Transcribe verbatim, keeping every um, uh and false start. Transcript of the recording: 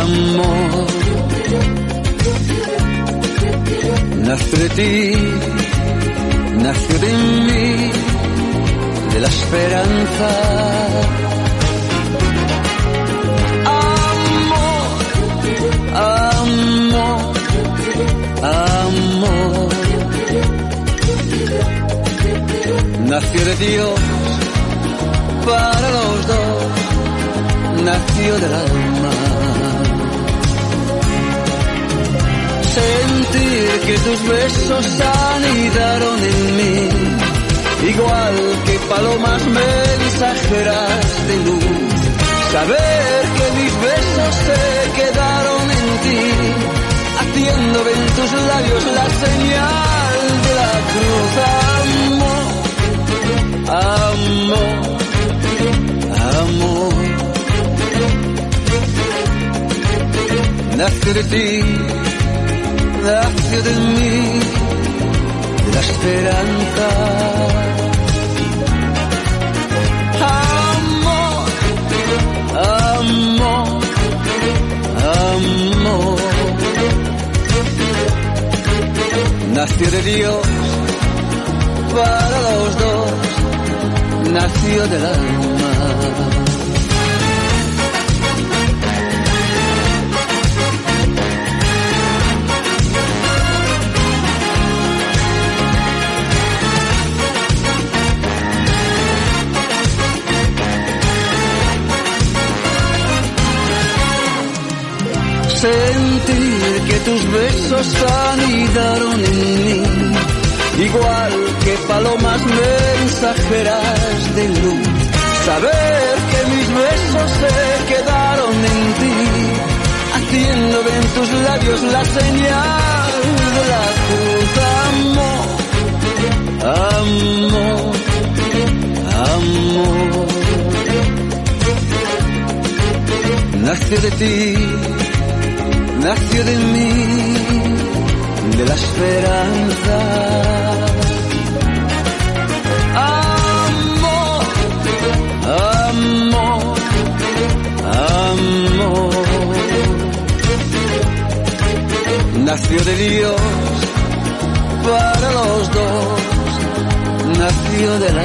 amor, nació de ti, nació de mí, de la esperanza. Amor, amor, amor, nació de Dios para los dos, nació del alma. Sentir que tus besos anidaron en mí, igual que palomas mensajeras de luz. Saber que mis besos se quedaron en ti, haciendo en tus labios la señal de la cruz. Amor, amor, amor, nació de ti, nació de mí, de la esperanza. Amor, amor, amor, nació de Dios para los dos, nació del alma. Sentir que tus besos anidaron en mí, igual que palomas mensajeras de luz. Saber que mis besos se quedaron en ti, haciendo en tus labios la señal de la cruz. Amor, amor, amor, nació de ti, nació de mí, de la esperanza. Amor, amor, amor, nació de Dios para los dos, nació del